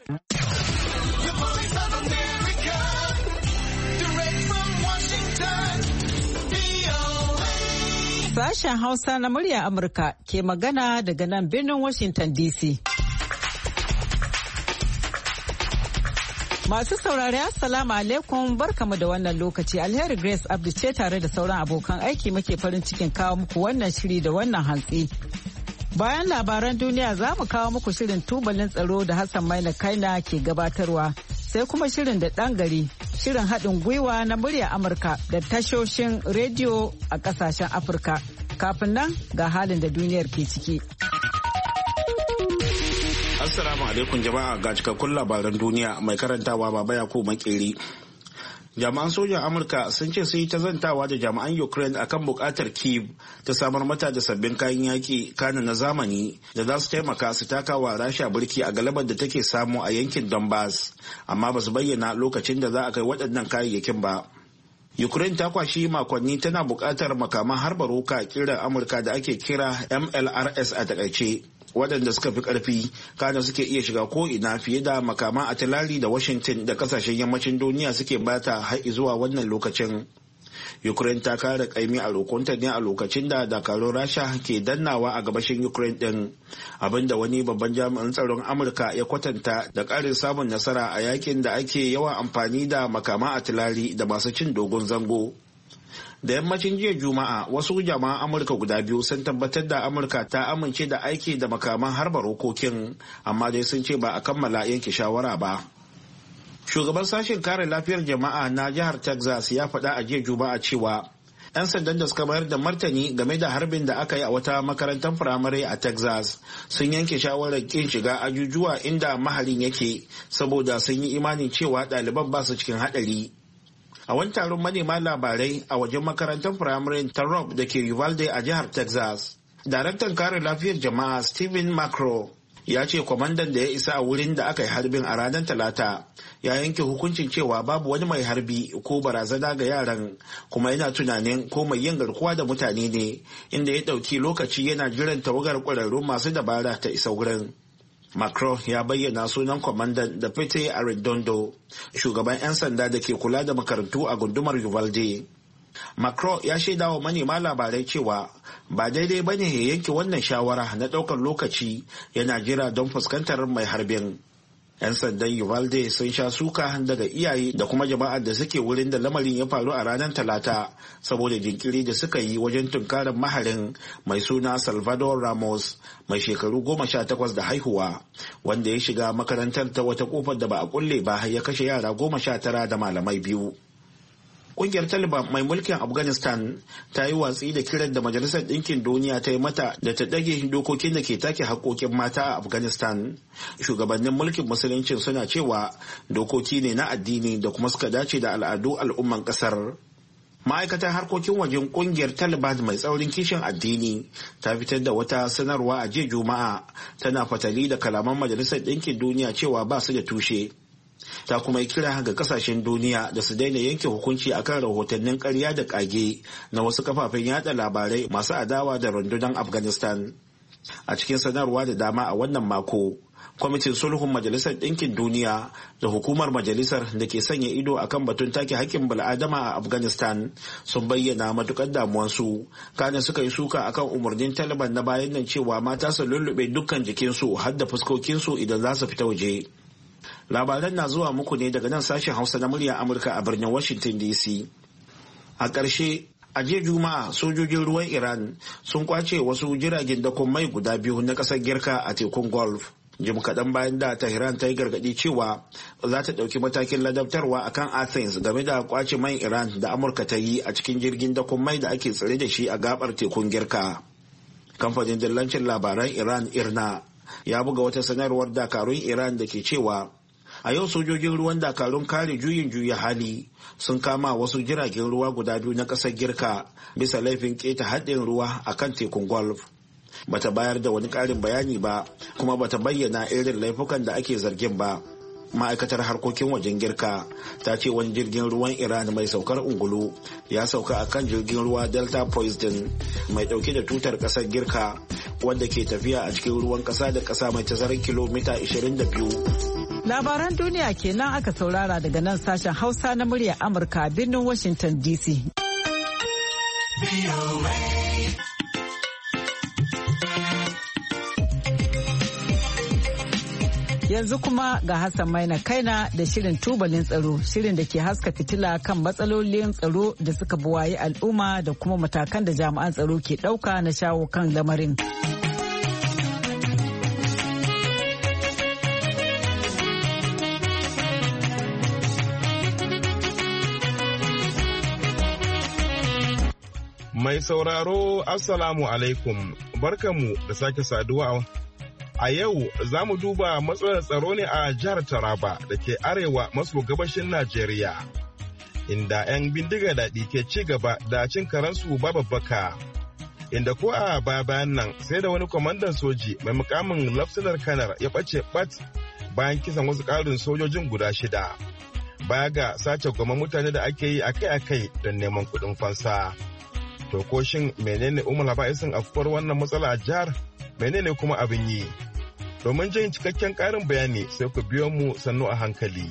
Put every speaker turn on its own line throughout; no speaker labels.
Sashen Hausa na murya Amurka ke magana daga nan birnin Washington DC. Masu saurari Assalamu alaikum barkamu da wannan lokaci. Alheri Grace Abdu ce tare da sauran abokan aiki muke farin cikin kawo muku wannan shiri da wannan hantsi. Bayan labaran duniya za mu kawo muku shirin tubalin tsaro da Hassan Maina Kaina ke gabatarwa. Sai kuma shirin da ɗan gari, shirin haɗin gwiwa na murya Amurka da tashoshin rediyo a ƙasashen Afirka. Kafin nan ga halin da duniyar ke ciki.
Assalamu alaikum jama'a ga cikakkun labaran duniya mai karantawa Baba Yakubu Makeri. Jami'an sojan Amurka sun ce sun yi ta zantawa da jami'an Ukraine akan bukatar Kyiv ta samar mata da sabbin kayan yaki kana na zamani da za su taimaka su taka wa Rasha birki a galabar da take samu a yankin Donbass, amma ba su bayyana lokacin da za a kai waɗannan kayayyakin ba. Ukraine ta kwashi makonni tana bukatar makaman harba roka kiran Amurka da ake kira MLRS a takaice, waɗanda suka fi ƙarfi kana suke iya shiga ko'ina fiye da makaman atilari da Washington da kasashen yammacin duniya suke bata har zuwa wannan lokacin. Ukraine ta kare kaimi a rokonta ne a lokacin da dakarun Rasha ke dannawa a gabashin Ukraine din, abinda wani babban jami'in tsaron Amurka ya kwatanta da ƙarin samun nasara a yakin da ake yawan amfani da makaman atilari da masu cin dogon zango. Da yammacin jiya Juma'a wasu jama'an Amurka guda biyu sun tabbatar da Amurka ta amince da aiki da makaman harba rokokin, amma dai sun ce ba a kammala yanke shawara ba. Shugaban sashen kare lafiyar jama'a na jihar Texas ya faɗa a jiya Juma'a cewa 'yan sandan da suka bayar da martani game da harbin da aka yi a wata makarantar firamare a Texas sun yanke shawarar kin shiga ajujuwa inda maharin yake saboda sun yi imanin cewa ɗaliban ba su cikin haɗari. A wani taron manema labarai a wajen makarantar firamare ta Robb da ke Uvalde a jihar Texas, daraktan kare lafiyar jama'a Stephen Macro ya ce kwamandan da ya isa a wurin da aka yi harbin a ranar Talata ya yanke hukuncin cewa babu wani mai harbi ko barazana ga yaran, kuma yana tunanin ko mai yin garkuwa da mutane ne, inda ya ɗauki lokaci yana jiran tawagar ƙwararrun masu dabara ta isa wurin. Macron ya bayyana sunan kwamandan da Pete Arredondo, shugaban 'yan sanda da ke kula da makarantu a gundumar Uvalde. Macron ya shaida wa manema labarai cewa ba daidai ba ne ya yanke wannan shawara na ɗaukar lokaci yana jira don fuskantar mai harbin. 'Yan sandan Uvalde sun sha suka daga iyaye da kuma jama'ar da suke wurin da lamarin ya faru a ranar Talata saboda jinkiri da suka yi wajen tunkarar maharin mai suna Salvador Ramos mai shekaru 18 da haihuwa, wanda ya shiga makarantar ta wata kofar da ba a kulle ba ya kashe yara 19 da malamai 2. Kungiyar Taliban mai mulkin Afghanistan ta yi watsi da kiran da Majalisar Ɗinkin Duniya ta yi mata da ta ɗage dokokin da ke take haƙoƙin mata a Afghanistan. Shugabannin mulkin Musulunci suna cewa dokoki ne na addini da kuma suka dace da al'adu al'umman ƙasar. Ma'aikatar harkokin wajen kungiyar Taliban mai tsaurin kishin addini ta fitar da wata sanarwa a jiya Juma'a tana fatali da kalaman Majalisar Ɗinkin Duniya cewa ba su da tushe. Ta kuma yi kira ga kasashen duniya da su daina yanke hukunci akan rahotannin ƙarya da ƙage na wasu kafafen yada labarai masu adawa da rundunar Afghanistan. A cikin sanarwa da dama a wannan mako, kwamitin sulhun Majalisar Ɗinkin Duniya da hukumar majalisar da ke sanya ido akan batun take haƙƙin bil'adama a Afghanistan sun bayyana matukar damuwansu, kana suka yi suka akan umarnin Taliban na bayan nan cewa mata su lullube dukkan jikinsu har da fuskokinsu idan za su fita waje. Labaran na zuwa muku ne daga nan sashen Hausa na murya Amurka a birnin Washington DC. A ƙarshe, a jiya Juma'a sojojin ruwan Iran sun kwace wasu jiragen dakon mai guda biyu na ƙasar Girka a tekun Gulf. Jim kaɗan bayan da Tehran ta yi gargaɗi cewa za ta ɗauki matakin ladabtarwa akan Athens game da kwace man Iran da Amurka ta yi a cikin jirgin dakon mai da ake tsare da shi a gabar tekun Girka. Kamfanin dillancin labaran Iran IRNA ya buga wata sanarwar dakarun Iran da ke cewa a yau sojojin ruwan dakarun kare juyin juya hali sun kama wasu jiragen ruwa guda biyu na ƙasar Girka bisa laifin keta haɗin ruwa a kan tekun Gulf. Bata bayar da wani ƙarin bayani ba kuma bata bayyana irin laifukan da ake zargin ba. ma'aikatar harkokin wajen Girka ta ce wani jirgin ruwan Iran mai saukar ungulu ya sauka a kan jirgin ruwa Delta Poseidon mai dauke da tutar kasar Girka wanda ke tafiya a cikin ruwan kasa da kasa mai tazarar kilomita 22.
Labaran duniya kenan aka saurara daga nan sashen Hausa na muryar Amurka a birnin Washington DC. Yanzu kuma ga Hassan Maina Kaina da shirin tubalin tsaro, shirin da ke haska fitila kan matsalolin tsaro da suka buwaye al'umma da kuma matakan da jami'an tsaro ke ɗauka na shawo kan lamarin.
Mai sauraro, Assalamu alaikum, barkanmu da sake saduwa. A yau za mu duba matsalar tsaro ne a jihar Taraba da ke arewa maso gabashin Najeriya, inda 'yan bindiga daɗi ke ci gaba da cin karansu babbaka. Inda ko a bayan nan sai da wani kwamandan soji mai mukamin Laftanar Kanar ya ɓace ɓat bayan kisan wasu ƙarin sojojin guda 6. Baya ga sace goma mutane da ake yi akai-akai don neman kuɗin fansa. To ko shin menene umar ba'isin afkuwar wannan matsala a jihar? Menene kuma abin yi? Domin jin cikakken ƙarin bayani sai ku biyo mu sannu a hankali.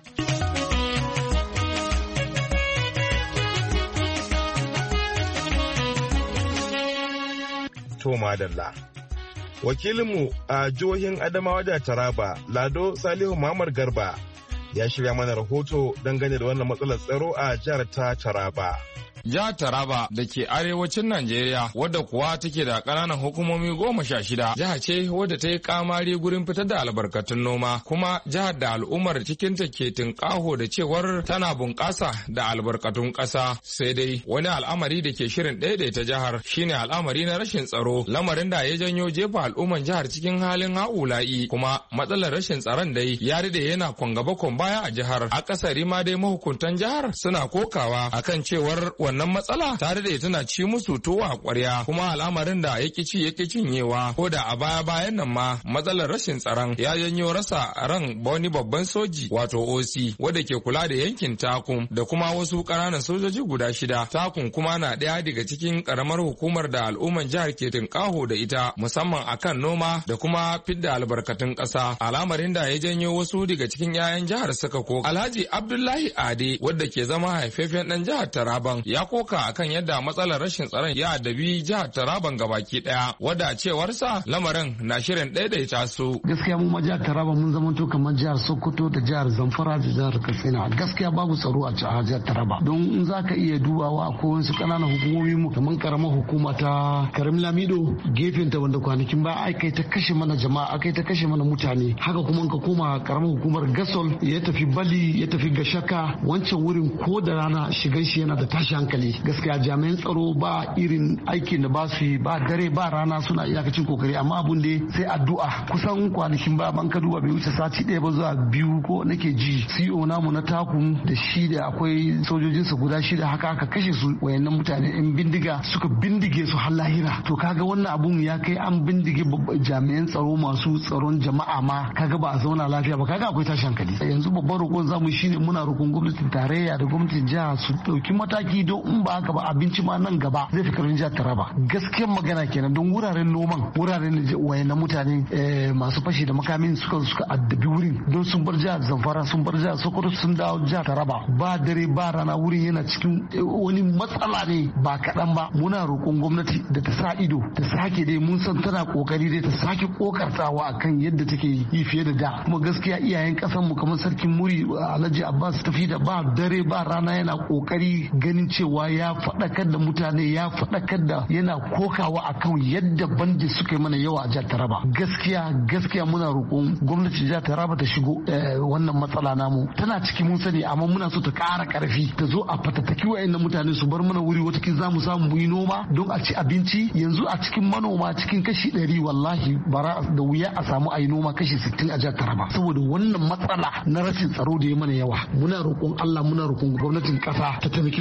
To madalla. Wakilinmu a jihohin Adamawa da Taraba, Lado Salihu Muhammad Garba, ya shirya mana rahoto dangane da wannan matsalar tsaro a jihar ta Taraba.
Jihar Taraba da ke arewacin Najeriya wadda kuwa take da ƙananan hukumomi 16, jiha ce wadda ta yi kamari gurin fitar da albarkatun noma, kuma jihar da al'ummar cikinta ke tinƙaho da cewar tana bunƙasa da albarkatun ƙasa. Sai dai wani al'amari da ke shirin ɗaiɗaita jihar shine al'amari na rashin tsaro, lamarin da ya janyo jefa al'umman jihar cikin halin ha'ula'i, kuma matsalar rashin tsaron dai ya rade yana kwangaba baya a jihar. Akasari ma dai mahukuntan jihar suna kokawa akan cewar wannan matsala tare da tana ci musu tuwo a ƙwarya, kuma al'amarin da yake ci yake cinyewa, ko da a baya-bayan nan ma matsalar rashin tsaron ya janyo rasa ran wani babban soji wato OC wanda ke kula da yankin Takum da kuma wasu ƙananan sojoji guda 6. Takum kuma na ɗaya daga cikin ƙaramar hukumar da al'umman jihar ke tinƙaho da ita musamman akan noma da kuma fidda albarkatun ƙasa, al'amarin da ya janyo wasu daga cikin 'ya'yan jihar suka ko. Alhaji Abdullahi Ade wanda ke zama haifafen ɗan jihar Taraban ya koka akan yadda matsalar rashin tsaron ya addabi jihar Taraban gabaki daya, wadda cewarsa lamarin na shirin daidaita su.
Gaskiya mu jihar Taraba mun zamanto kamar jihar Sokoto da jihar Zamfara da jihar Katsina. Gaskiya babu tsaro a jihar Taraba. Don in zaka iya dubawa akwai wasu ƙananan hukumomi mu kamar karamar hukuma ta Karim Lamido gefen ta wanda kwanakin ba ai kai ta kashe mana jama'a, kai ta kashe mana mutane. Haka kuma ka koma karamar hukumar Gasol ya tafi Bali ya tafi Gashaka, wancan wurin ko da rana shigan shi yana da tashi hankali. Gaskiya jami'an tsaro ba irin aikin da ba su yi, ba dare ba rana suna iyakacin kokari, amma abun da sai addu'a. Kusan kwanakin ba ban ka duba bai wuce sati 1 ba zuwa 2 ko nake ji CEO namu na Takum da shi da akwai sojojinsa guda 6 haka aka kashe su, wayannan mutane in bindiga suka bindige su har lahira. To kaga wannan abun ya kai an bindige jami'an tsaro masu tsaron jama'a ma kaga ba a zauna lafiya ba, kaga akwai tashi hankali. Yanzu babban roƙon zamu shine muna roƙon gwamnatin tarayya da gwamnatin jiha su dauki mataki don in ba haka ba abinci ma nan gaba zai fi karin jihar Taraba. Gaskiyar magana kenan, don wuraren noman wuraren da wayannan mutane masu fashi da makamin suka addabi wurin, don sun bar jihar Zamfara sun bar jihar Sokoto sun dawo jihar Taraba, ba dare ba rana wurin yana cikin wani matsala ne ba kaɗan ba. Muna roƙon gwamnati da ta sa ido ta sake dai, mun san tana kokari dai ta sake kokartawa akan yadda take yi fiye da da. Kuma gaskiya iyayen ƙasar mu kamar sarkin Muri Alhaji Abbas tafi da ba dare ba rana yana kokari ganin cewa ya faɗakar da mutane, ya faɗakar da yana kokawa akan yadda bandi suka yi mana yawa a jihar Taraba. Gaskiya muna roƙon gwamnatin jihar Taraba ta shigo wannan matsala namu. Tana ciki mun sani, amma muna so ta ƙara ƙarfi, ta zo a fatattaki wa'annan mutane su bar mana wuri watakin za mu samu mu yi noma don a ci abinci. Yanzu a cikin manoma cikin kashi 100 wallahi bara da wuya a samu a yi noma kashi 60 a jihar Taraba, saboda wannan matsala na rashin tsaro da ya mana yawa. Muna roƙon Allah, muna roƙon gwamnatin ƙasa ta taimaki gwamnatin jihar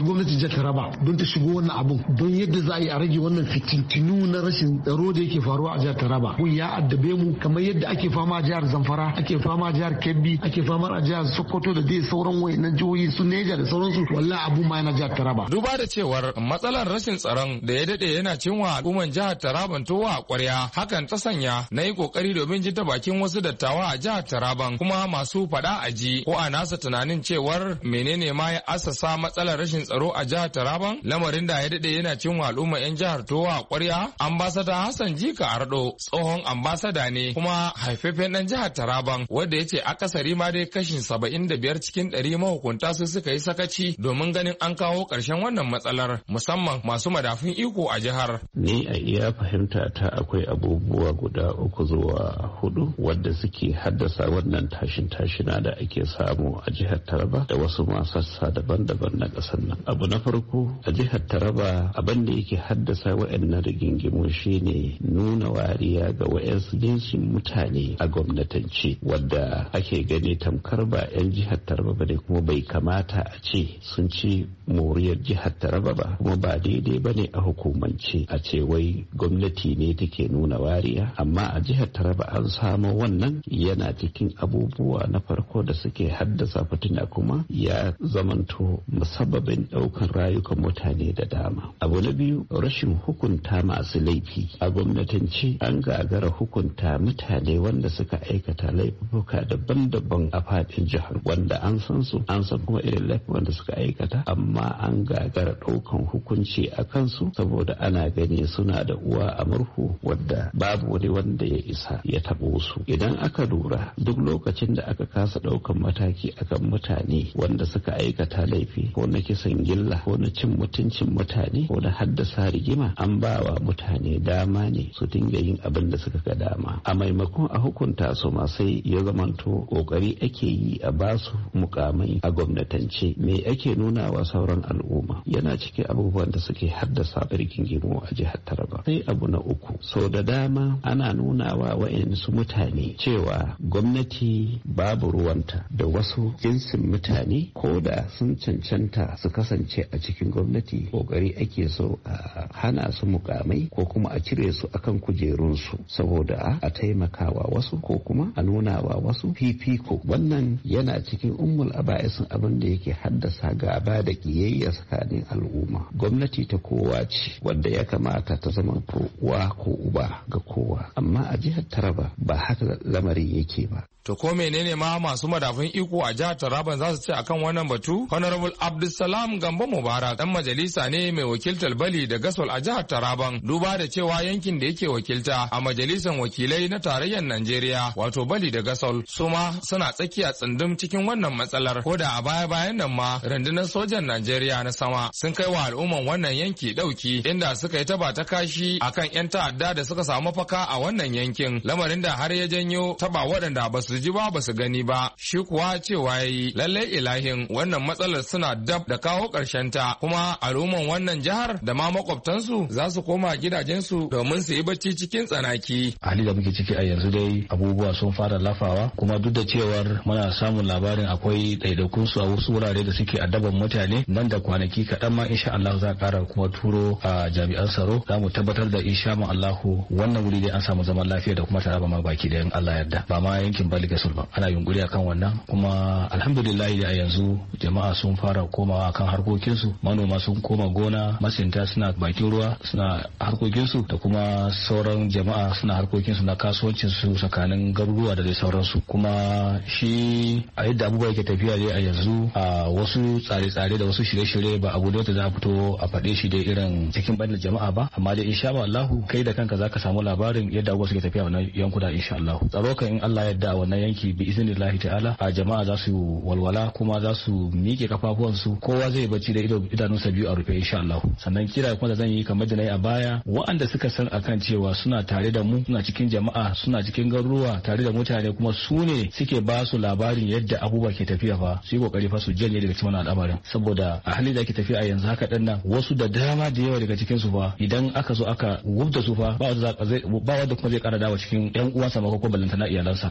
Taraba don ta shigo wannan abun don yadda za a yi a rage wannan fitintinu na rashin tsaro da yake faruwa a jihar Taraba. Kun ya addabe mu kamar yadda ake fama a jihar Zamfara, ake fama a jihar Kebbi, ake fama a jihar Sokoto da dai sauran wayannan jihohi su Neja da sauransu. Wallahi abu ma yana jihar Taraba.
Duba da cewar matsalar rashin tsaron da ya dade yana cinwa al'umman jihar Taraban towa a ƙwarya, hakan ta sanya na yi kokari domin ji ta bakin wasu dattawa a jihar Taraban kuma masu faɗa a ji ko a nasa tunanin cewar menene ma ya asasa matsalar rashin tsaro a jihar Taraban, lamarin da ya dade yana cinwa al'umma 'yan jihar towa a ƙwarya. Ambasada Hassan Jika Ardo tsohon ambasada ne kuma haifafen ɗan jihar Taraban wanda ya ce akasari ma dai kashin 75 cikin 100 mahukunta su suka yi sakaci domin ganin an kawo ƙarshen wannan matsalar musamman masu madafun iko a jihar.
Ni a iya fahimta ta akwai abubuwa guda 3 zuwa 4 wadda suke haddasa wannan tashina da ake samu a jihar Taraba da wasu sassa daban-daban na ƙasar nan. Abu na farko a jihar Taraba abin da yake haddasa waɗannan rigingimu shine nuna wariya ga wayansu jinsin mutane a gwamnatance wadda ake gani tamkar ba 'yan jihar Taraba ba ne kuma bai kamata a ce sun ci moriyar jihar Taraba ba kuma ba daidai ba ne a hukumance a ce wai gwamnati ne take nuna wariya, amma a jihar Taraba an samu wannan yana cikin abubuwa na farko da suke haddasa fitina kuma ya zamanto musabbabin daukan rayukan mutane da dama. Abu na biyu rashin hukunta masu laifi a gwamnatance an gagara hukunta mutane wanda suka aikata laifuka daban-daban a fadin jihar wanda an san su an san kuma irin laifin wanda suka aikata, amma an gagara daukan hukunci a kansu saboda ana gani suna da uwa a murhu wadda babu wani wanda ya isa ya tabo su. Idan aka lura duk lokacin da aka kasa daukan mataki akan mutane wanda suka aikata laifi ko na kisan gilla ko na cin mutuncin mutane ko na haddasa rigima, an bawa mutane dama ne su dinga yin abin da suka ga dama. A maimakon a hukunta su ma sai ya zamanto kokari ake yi a basu mukamai a gwamnatance. Me ake nuna wa sauran al'umma yana cikin abubuwan da suke haddasa rigingimu a jihar Taraba. Sai abu na 3, sau da dama ana nuna wa wayansu mutane cewa gwamnati babu ruwanta da wasu jinsin mutane ko da sun cancanta su kasance a cikin gwamnati. Kokari ake so a hana su mukamai ko kuma a cire su akan kujerunsu saboda a taimakawa wasu ko kuma a nuna wa wasu fifiko. Wannan yana cikin ummul aba'isin abin da yake haddasa gaba da kiyayya tsakanin al'umma. Gwamnati ta kowa ce wanda ya kamata ta zama uwa ko uba ga kowa, amma a jihar Taraba ba haka lamarin yake ba.
To ko menene ma masu madafun iko a jihar Taraban za su ce akan wannan batu? Honorable Abdulsalam Gambo Mubarak dan majalisa ne mai wakiltar Bali da Gasol a jihar Taraban, duba da cewa yankin da yake wakilta a majalisar wakilai na tarayyar Najeriya wato Bali da Gasol su ma suna tsakiya tsundum cikin wannan matsalar, ko da a baya-bayan nan ma rundunar sojan Najeriya na sama sun kai wa al'umman wannan yanki dauki inda suka yi taba ta kashi akan 'yan ta'adda da suka samu mafaka a wannan yankin, lamarin da har ya janyo taba waɗanda ba su ji ba su gani ba. Shi kuwa cewa yayi lallai ilahin wannan matsalar suna dab da kawo ƙarshen ta, kuma al'umman wannan jihar da ma makwabtansu za su koma gidajensu domin su yi bacci cikin tsanaki.
Hali da muke ciki a yanzu dai abubuwa sun fara lafawa, kuma duk da cewar muna samun labarin akwai ɗaiɗaikun su a wasu wurare da suke addaban mutane, nan da kwanaki kaɗan ma insha Allah za a ƙara kuma turo a jami'an tsaro, za mu tabbatar da insha Allahu wannan wuri dai an samu zaman lafiya da kuma Taraba ma baki da in Allah yarda, ba ma yankin Bali Gasol ba ana yunkuri akan wannan, kuma alhamdulillah a yanzu jama'a sun fara komawa kan harkokinsu, manoma sun koma gona, masinta suna bakin ruwa suna harkokinsu, da kuma sauran jama'a suna harkokinsu na kasuwancinsu tsakanin garuruwa da dai sauransu. Kuma shi a yadda abubuwa yake tafiya dai a yanzu a wasu tsare-tsare da wasu shirye-shirye ba abu da za a fito a faɗe shi dai irin cikin bandar jama'a ba, amma dai insha Allahu kai da kanka zaka samu labarin yadda abubuwa suke tafiya wannan yankuna insha Allahu. Tsaro kan in Allah yadda wannan yanki bi iznillahi ta'ala a jama'a za su walwala kuma za su miƙe kafafuwansu, kowa zai bacci da idanunsa biyu a rufe insha Allah. Sannan kira kuma da zan yi kamar da na yi a baya, waɗanda suka san akan cewa suna tare da mu, suna cikin jama'a, suna cikin garuruwa tare da mutane, kuma su ne suke ba su labarin yadda abubuwa ke tafiya fa, su yi kokari fa su janye daga cikin al'amarin, saboda a hali da ke tafiya a yanzu haka dan nan wasu da dama da yawa daga cikin su fa idan aka zo aka wubda su fa ba wanda kuma zai kara dawo cikin yan uwansa ma ko ballantana iyalansa. Allah ya taimake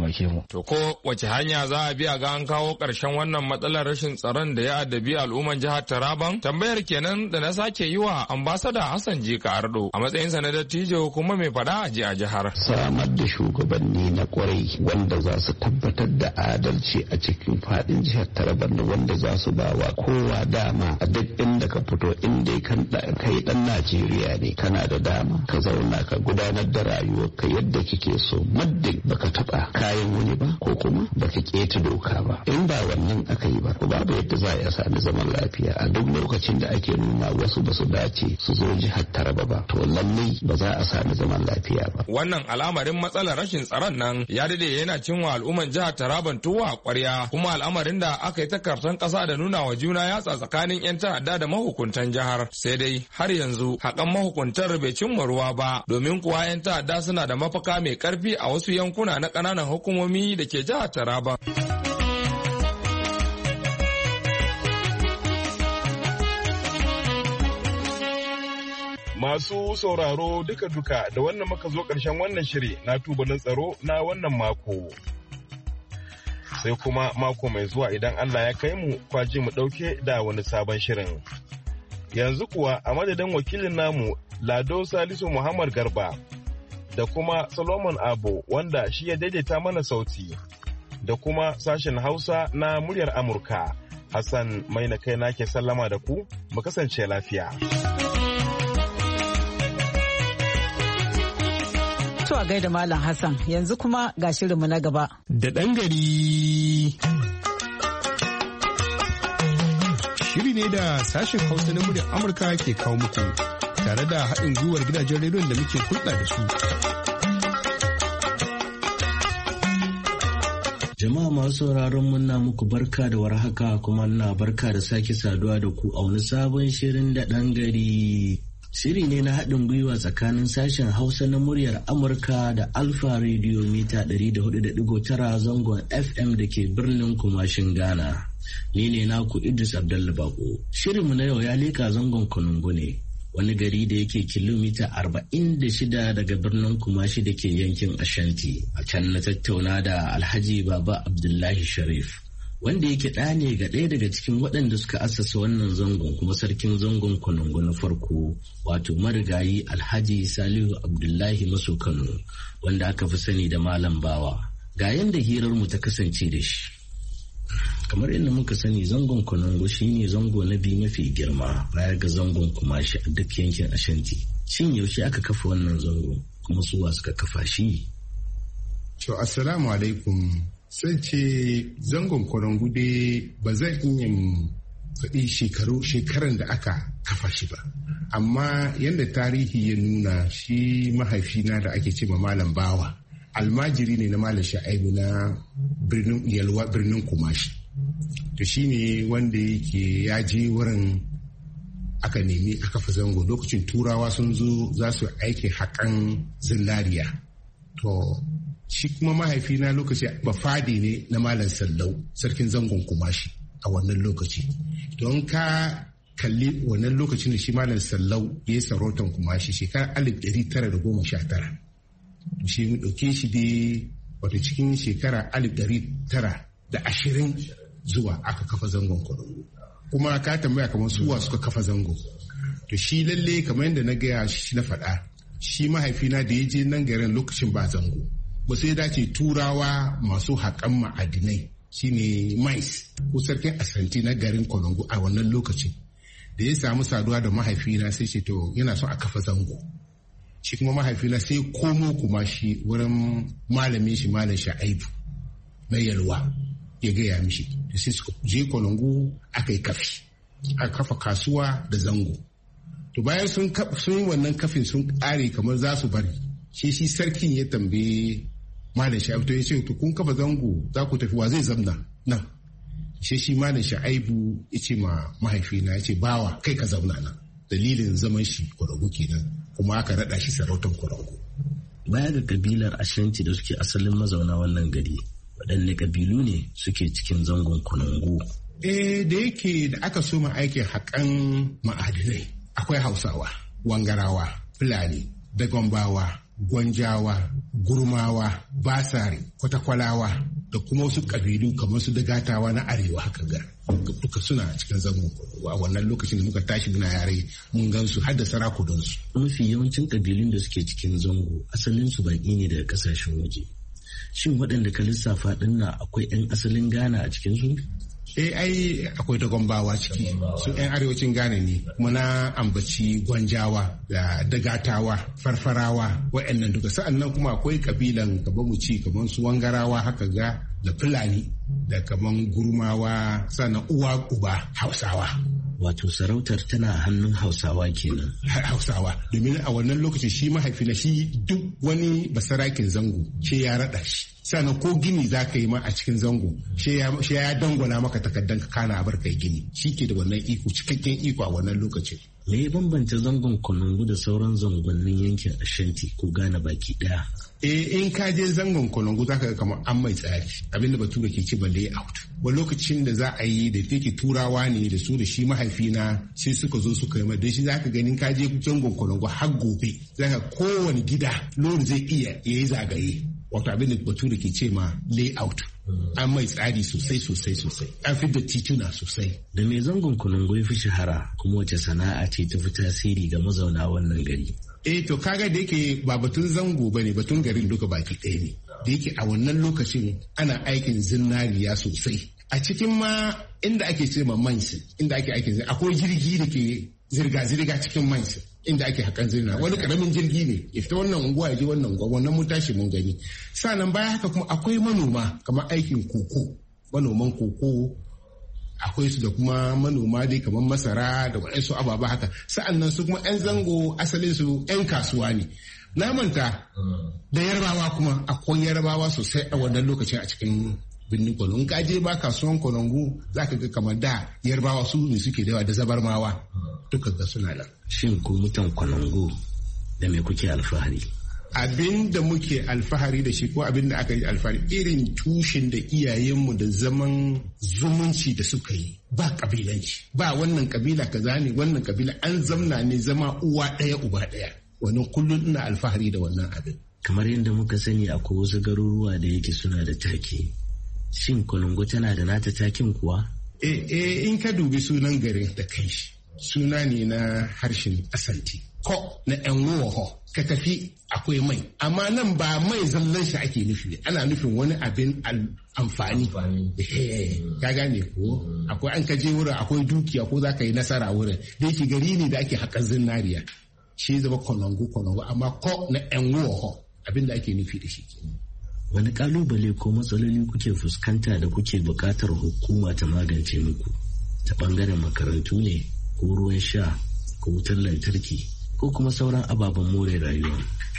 taimake mu.
To ko wace hanya za a bi a ga an kawo ƙarshen wannan matsalar rashin tsaron da ya addabi al'umman jihar Taraban? Tambayar kenan da na sake yi wa ambasada Hassan Jika Ardo a matsayinsa na dattijo kuma mai fada a jihar.
Samar da shugabanni na kwarai wanda za su tabbatar da adalci a cikin fadin jihar Taraban, wanda za su ba wa kowa dama a duk inda ka fito, inda kai dan Najeriya ne kana da dama ka zauna ka gudanar da rayuwarka yadda kike so, muddin baka taba kayan wani ba ko kuma baka keta doka ba. In ba wannan aka yi ba, babu yadda za a sami zaman lafiya. A duk lokacin da ake nuna wasu ba su dace su zo jihar Taraba ba, to lallai ba za a sami zaman lafiya ba.
Wannan al'amarin matsalar rashin tsaron nan ya dade yana cinwa al'umman jihar Taraban tuwa a ƙwarya, kuma al'amarin da aka yi takartan ƙasa da nuna wa juna yatsa tsakanin 'yan ta'adda da mahukuntan jihar. Sai dai har yanzu hakan mahukuntar bai cimma ruwa ba, domin kuwa 'yan ta'adda suna da mafaka mai ƙarfi a wasu yankuna na ƙananan hukumomi da ke jihar Taraba.
Masu sauraro duka-duka da wannan muka zo ƙarshen wannan shiri na tubalin tsaro na wannan mako. Sai kuma mako mai zuwa idan Allah ya kai mu kwaji mu ɗauke da wani sabon shirin. Yanzu kuwa a madadin wakilin namu Lado Salisu Muhammad Garba da kuma Solomon Abo wanda shi ya daidaita mana sauti, da kuma sashen Hausa na muryar Amurka, Hassan mai na kai nake sallama da ku, mu kasance lafiya.
To a gaida Malam Hassan, yanzu kuma ga shirinmu na gaba.
Da ɗan gari. Shiri ne da sashen Hausa na muryar Amurka ke kawo muku, tare da haɗin gwiwar gidajen rediyon da muke hulɗa da su.
Jama'a masu sauraron muna muku barka da warhaka, kuma ina barka da sake saduwa da ku a wani sabon shirin da ɗan gari. Shiri ne na haɗin gwiwa tsakanin sashen Hausa na muryar Amurka da Alfa Radio mita 104.9 zangon FM da ke birnin Kumashin Ghana. Ni ne naku Idris Abdalla Bako. Shirinmu na yau ya leka zangon Kunungu ne, wani gari da yake kilomita 46 daga birnin Kumashi da ke yankin Ashanti. A can na tattauna da Alhaji Baba Abdullahi Sharif, wanda yake ɗa ne ga ɗaya daga cikin waɗanda suka assasa wannan zangon kuma sarkin zangon Kunungu na farko, wato marigayi Alhaji Salihu Abdullahi Maso Kano, wanda aka fi sani da Malam Bawa. Ga yanda hirarmu ta kasance da shi. Kamar inda muka sani, zangon Kunungu shine zango na biyu mafi girma baya ga zangon Kumashi a duk yankin Ashanti. Shin yaushe aka kafa wannan zango, kuma suwa suka kafa shi?
To assalamu alaikum. Sai ce zangon Kunungu dai ba zan iya faɗi shekaran da aka kafa shi ba, amma yadda tarihi ya nuna, shi mahaifina da ake ce ma Malam Bawa almajiri ne na Malam Sha'aibu na birnin Kumashi. To shi ne wanda yake ya je wurin aka nemi aka kafa zango lokacin turawa sun zo za su aiki haƙan zinariya. To shi kuma mahaifina lokaci bafade ne na Malam Sallau, sarkin zangon Kumashi a wannan lokaci. Don ka kalli wannan lokacin da shi Malam Sallau ya yi sarautar Kumashi shekarar 1919. Shi mu ɗauke shi dai wata cikin shekara 1920 zuwa aka kafa zangon Kunungu. Kuma ka tambaya kamar suwa suka kafa zango. To shi lalle kamar yadda na gaya shi na faɗa, shi mahaifina da ya je nan garin lokacin ba zango. Ba sai dace turawa masu haƙan ma'adinai shine mais ko sarkin Asanti na garin Kunungu a wannan lokacin da ya samu saduwa da mahaifina sai ce to yana son a kafa zango. Shi kuma mahaifina sai komo kuma shi wurin malamin shi Malam Sha'aibu na Yalwa ya gaya mishi. Sai suka je Kunungu aka yi kafi, aka kafa kasuwa da zango. To bayan sun yi wannan kafin sun ƙare kamar za su bari, shi sarkin ya tambaye Malam Sha'aibu, to ya ce to kun kafa zango za ku tafi, wa zai zamna nan? Shi Malam Sha'aibu ya ce ma mahaifina, ya ce Bawa kai ka zauna nan. Dalilin zaman shi Kunungu kenan, kuma aka raɗa shi sarautar Kunungu.
Baya ga kabilar Ashanti da suke asalin mazauna wannan gari, waɗanne kabilu ne suke cikin zangon Kunungu?
Da yake da aka soma aikin haƙan ma'adinai, akwai Hausawa, Wangarawa, Fulani, Dagombawa, gwanjawa, gurmawa, basari, kwatakwalawa da kuma wasu kabilu kamar su dagatawa na arewa haka ga duka suna cikin zangon a wannan lokacin da muka tashi muna yare mun gansu har da sarakunansu.
Mafi yawancin kabilun da suke cikin zango asalin su baki ne daga kasashen waje. Shin waɗanda ka lissafa ɗin akwai 'yan asalin Ghana a cikin su?
Ai akwai ta Gombawa ciki su 'yan arewacin Ghana ne kuma na ambaci Gwanjawa da Dagatawa, Farfarawa waɗannan duka sa'annan kuma akwai kabilan gaba mu ci kamar su Wangarawa haka ga da Fulani da kaman Gurmawa sannan uwa uba Hausawa.
Wato sarautar tana hannun Hausawa kenan.
Hausawa domin a wannan lokacin shi mahaifi na shi duk wani basarakin zango ce ya raɗa shi. Sannan ko gini za ka yi ma a cikin zango shi ya dangwala maka takardar ka kana bar kai gini shi ke da wannan iko cikakken iko a wannan lokacin.
Me ya bambanta zangon Konongo da sauran zangonnin yankin Ashanti ko Ghana baki daya?
In ka je zangon Konongo za ka ga kamar an mai tsari abinda bature ke ce balle out. Wani lokacin da za a yi da take turawa ne da su da shi mahaifina sai suka zo suka yi da shi za ka ganin ka je zangon Konongo har gobe za ka kowane gida lori zai iya ya yi zagaye. Wato abin da bature ke ce ma layout an mai tsari sosai an fi da tituna sosai.
Da me zangon Konongo ya fi shahara kuma wace sana'a ce ta fi tasiri ga mazauna wannan gari?
To kaga da yake ba batun zango bane batun garin duka baki ɗaya ne da yake a wannan lokacin ana aikin zinariya sosai a cikin ma inda ake ce ma mansi inda ake aikin akwai jirgi da ke zirga-zirga cikin mansi inda ake hakan zina wani karamin jirgi ne ya fita wannan unguwa ya je wannan unguwa wannan mun tashi mun gani sannan baya haka kuma akwai manoma kamar aikin koko manoman koko akwai su da kuma manoma dai kamar masara da waɗansu ababa haka sa'annan su kuma 'yan zango asalin su 'yan kasuwa ne na manta da yarbawa kuma akwai yarbawa sosai a wannan lokacin a cikin birnin Konongo in ka je ba kasuwan Konongo za ka ga kamar da yarbawa su ne suke da yawa da zabarmawa duka ga suna nan.
Shin ku mutan Konongo da me kuke alfahari?
Abin da muke alfahari da shi ko abin da aka yi alfahari irin tushen da iyayenmu da zaman zumunci da suka yi ba kabilanci ba wannan kabila kaza ne wannan kabila an zamna ne zama uwa ɗaya uba ɗaya wannan kullum ina alfahari da wannan abin.
Kamar yadda muka sani akwai wasu garuruwa da yake suna da take. Shin Konongo tana da nata takin kuwa?
In ka dubi sunan garin da kanshi suna ne na harshen Asanti. Ko na Enwoho ka tafi akwai mai amma nan ba mai zallan shi ake nufi ana nufin wani abin amfani ka gane ko akwai an kaje wurin akwai dukiya ko za ka yi nasara wurin da yake gari ne da ake haƙar zinariya shi zama Konongo amma ko na Enwoho abin da ake nufi da shi.
Wani kalubale ko matsaloli kuke fuskanta da kuke buƙatar hukuma ta magance muku ta ɓangaren makarantu ne ko ruwan sha ko wutar lantarki ko kuma sauran ababen more rayuwa?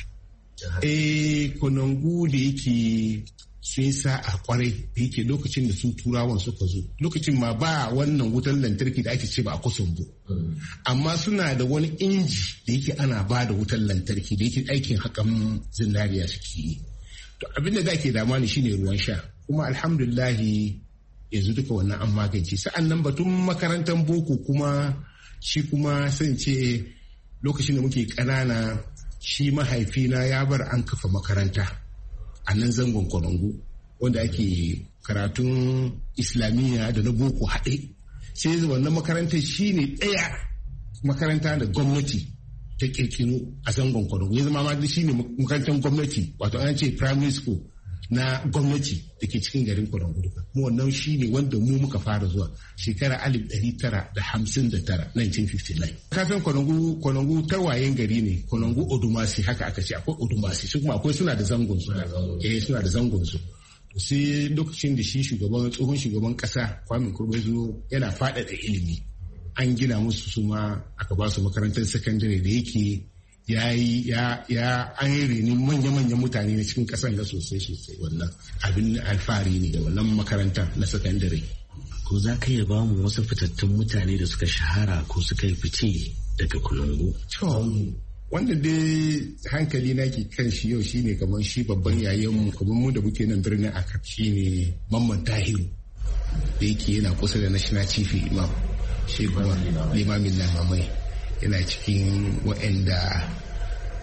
Konongo da yake sun sa a kwarai da yake lokacin da su turawan suka zo lokacin ma ba wannan wutar lantarki da ake ce ba a Kosombo amma suna da wani inji da yake ana ba da wutar lantarki da yake aikin haƙan zinariya suke yi. To abinda da ke dama ne shine ruwan sha kuma alhamdulillahi yanzu duka wannan an magance sa'an nan batun makarantar boko kuma shi kuma san ce lokacin da muke ƙanana shi mahaifina ya bar an kafa makaranta a nan zangon Konongo wanda ake karatun islamiyya da na boko haɗe sai wannan makarantar shine ɗaya makaranta da gwamnati ta kirkiro a zangon Konongo ya zama ma shi ne makarantar gwamnati wato an ce primary school na gwamnati da ke cikin garin Konongo duka mu wannan shi ne wanda mu muka fara zuwa shekara 1959 1959 kafin Konongo tawayen gari ne Konongo Odumasi haka aka ce akwai Odumasi su kuma akwai suna da zangon su suna da zangon su sai lokacin da shi tsohon shugaban kasa Kwame Nkrumah zo yana faɗaɗa ilimi an gina musu su ma aka ba su makarantar sakandare da yake an yi renin manya-manyan mutane na cikin kasan da sosai wannan abin alfahari ne da wannan makaranta na sakandare.
Ko za ka iya ba mu wasu fitattun mutane da suka shahara ko suka yi fice daga Konongo?
wanda dai hankali na ke kan shi yau shine kamar shi babban yayanmu kamar mu da muke nan birnin Accra shine Mamman Tahiru da yake yana kusa da National Chief Imam shi kuma limamin lamamai yana cikin waɗanda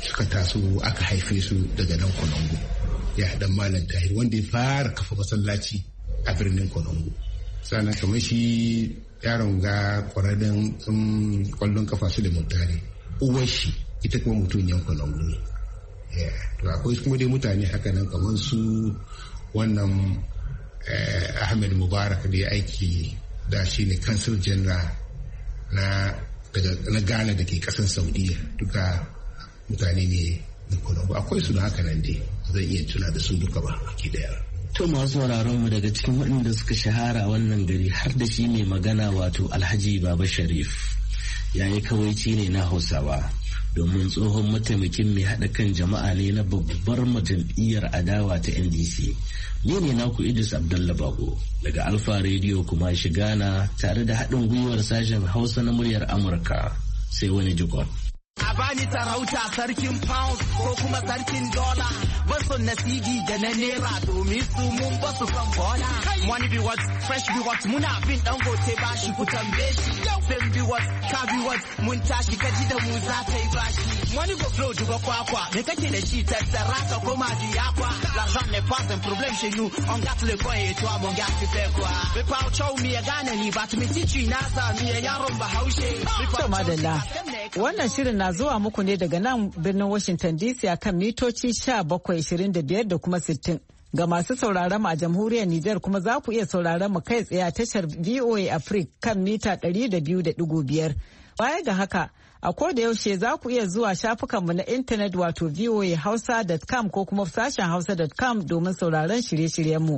suka taso aka haife su daga nan Konongo. Ya dan Malam Tahir wanda ya fara kafa masallaci a birnin Konongo. Sannan kamar shi yaron ga kwararren kwallon kafa su da mutane. Uwar shi ita kuma mutuniyar Konongo ne. To akwai kuma dai mutane haka nan kamar su wannan Ahmed Mubarak da ya aiki da shi ne Consul General na Ghana da ke kasan Saudiya, duka mutane ne na Konongo. Akwai su da haka nan dai zan iya tuna da su duka ba baki daya.
To masu sauraron mu daga cikin waɗanda suka shahara wannan gari har da shi ne magana wato Alhaji Baba Sharif yayi kawaici ne na Hausawa domin tsohon mataimakin mai haɗa kan jama'a ne na babbar jam'iyyar adawa ta NDC. Ni ne naku Idris Abdullah Bago daga Alfa Radio kuma Ghana tare da haɗin gwiwar sashen Hausa na muryar Amurka. Sai wani jikon.
A bani sarauta sarkin pound ko kuma sarkin dola, basu na CD da na naira domin su mun basu kan bola. Money be what, fresh be what, muna bin dan gote bashi ku tambaye shi. Fame be what, ka be what, mun tashi kaji da mu za ta yi bashi. Money go flow duba kwakwa, me kake da shi tattara ka koma diyakwa. L'argent n'est pas un problème chez nous, on gâte le coin et toi mon gars tu fais quoi? Me pau chow mi ya gane ni ba mi tici na sa mi ya yaron Bahaushe.
To madalla. Wannan shirin na zuwa muku ne daga nan birnin Washington DC a kan mitoci 1725 da kuma 60. Ga masu sauraron mu a jamhuriyar Nijar kuma za ku iya sauraron mu kai tsaye a tashar VOA Africa kan mita 200.5. Baya ga haka, a koda yaushe za ku iya zuwa shafukanmu na intanet wato voahausa.com ko kuma sashen hausa.com domin sauraron shirye-shiryenmu.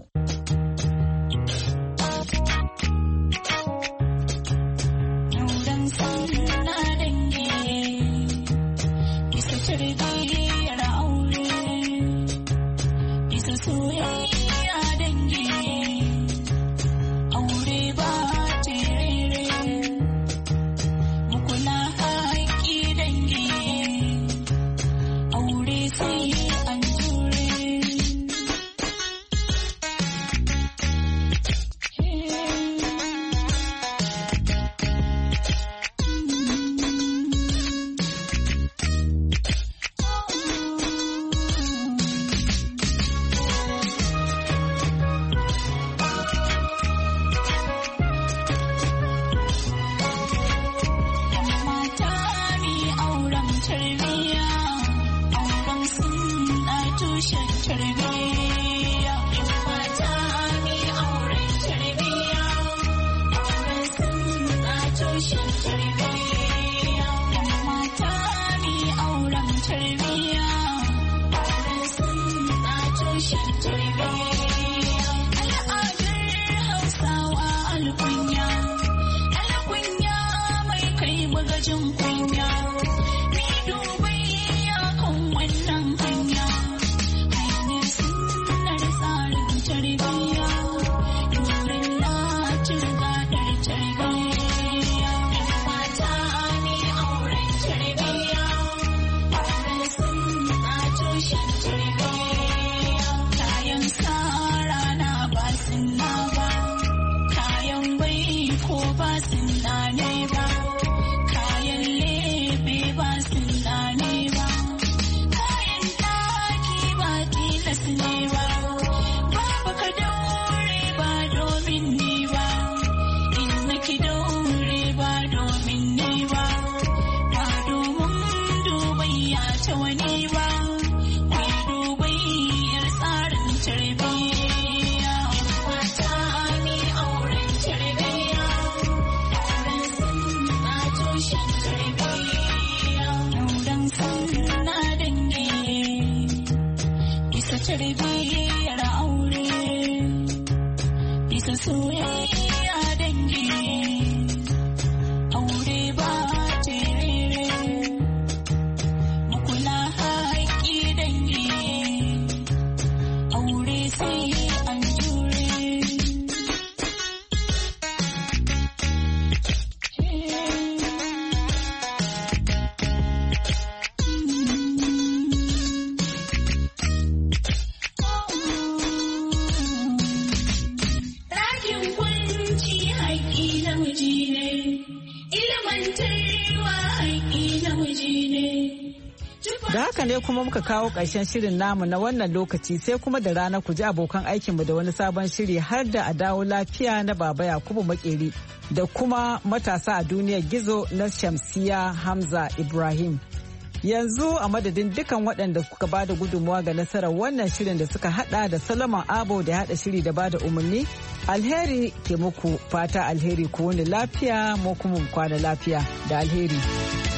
Da haka ne kuma muka kawo ƙarshen shirin namu na wannan lokaci sai kuma da rana ku ji abokan aikinmu da wani sabon shiri har da a dawo lafiya na Baba Yakubu Makeri da kuma matasa a duniyar gizo na Shamsiya Hamza Ibrahim. Yanzu a madadin dukan waɗanda suka bada gudunmuwa ga nasarar wannan shirin da suka hada da Solomon Abo da hada shiri da bada umarni, alheri ke muku fata alheri ku wani lafiya mu kuma kwana lafiya da alheri.